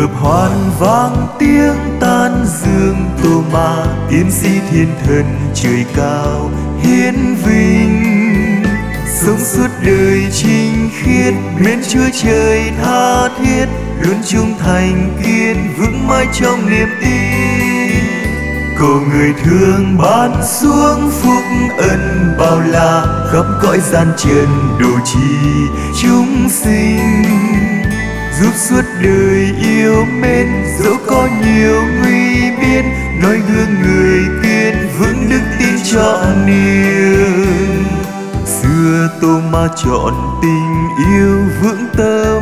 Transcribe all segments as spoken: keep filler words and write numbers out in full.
hợp hoan vang tiếng tan dương tô ma, tiến sĩ thiên thần trời cao hiến vinh. Sống suốt đời chính khiết, mến Chúa Trời tha thiết, luôn trung thành kiên vững mãi trong niềm tin. Cầu người thương ban xuống phúc ân bao la, khắp cõi gian trần độ trì chúng sinh. Giúp suốt đời yêu mến, dẫu có nhiều nguy biên, noi gương người kiên vững đức tin trọn niềm. Xưa Tô Ma chọn tình yêu vững tâm,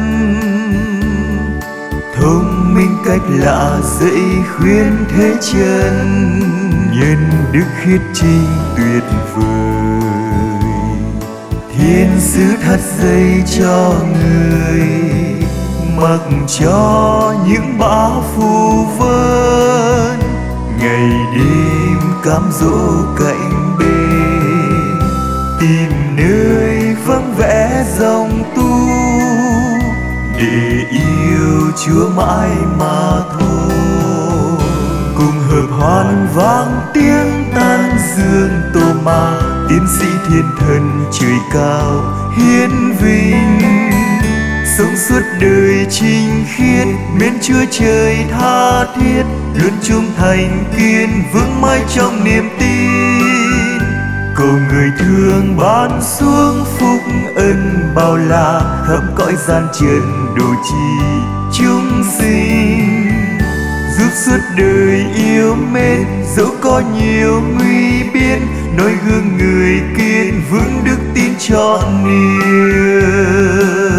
thông minh cách lạ dạy khuyên thế chân, nhân đức khiết trinh tuyệt vời. Thiên sứ thắt dây cho người, mặc cho những bão phù vân, ngày đêm cám dỗ cạnh bên, tìm nơi vắng vẻ dòng tu để yêu Chúa mãi mà thôi. Cùng hợp hoan vang tiếng tan dương tô ma, tiến sĩ thiên thần trời cao hiến vinh. Sống suốt đời chính khiết, mến Chúa Trời tha thiết, luôn trung thành kiên vững mãi trong niềm tin. Cầu người thương ban xuống phúc ân bao la, khắp cõi gian trần độ trì chúng sinh. Giúp suốt đời yêu mến, dẫu có nhiều nguy biên, noi gương người kiên vững đức tin trọn niềm.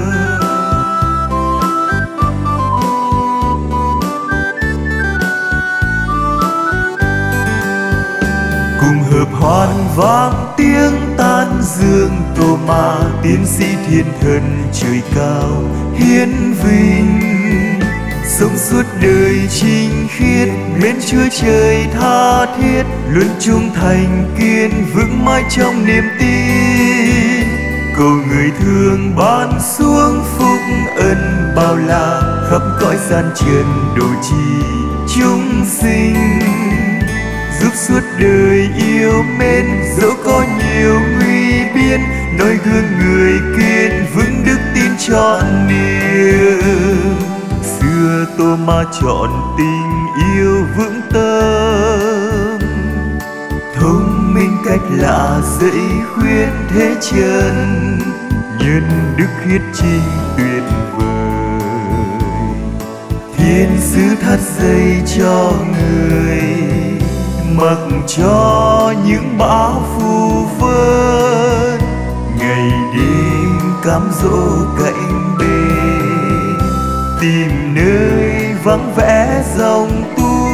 Cùng hợp hoan vang tiếng tan dương tô ma, tiến sĩ thiên thần trời cao hiến vinh. Sống suốt đời chính khiết, mến Chúa Trời tha thiết, luôn trung thành kiên vững mãi trong niềm tin. Cầu người thương ban xuống phúc ân bao la, khắp cõi gian trần độ trì chúng sinh. Giúp suốt đời yêu mến, dẫu có nhiều nguy biên, noi gương người kiên vững đức tin trọn niềm. Xưa Tô Ma chọn tình yêu vững tâm, thông minh cách lạ dạy khuyên thế chân, nhân đức khiết trinh tuyệt vời. Thiên sứ thắt dây cho người, mặc cho những bão phù vân, ngày đêm cám dỗ cạnh bên, tìm nơi vắng vẻ dòng tu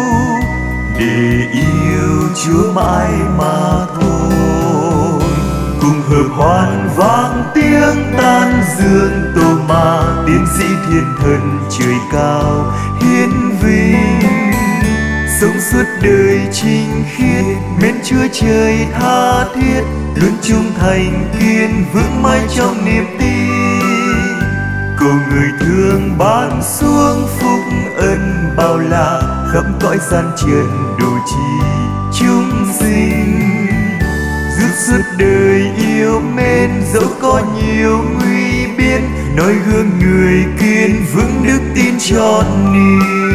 để yêu Chúa mãi mà thôi. Cùng hợp hoan vang tiếng tan dương tô ma, tiến sĩ thiên thần trời cao hiến vinh. Sống suốt đời chính khiết, mến Chúa Trời tha thiết, luôn trung thành kiên vững mãi trong niềm tin. Cầu người thương ban xuống phúc ân bao la, khắp cõi gian trần độ trì chúng sinh. Giúp suốt đời yêu mến, dẫu có nhiều nguy biên, noi gương người kiên vững đức tin trọn niềm.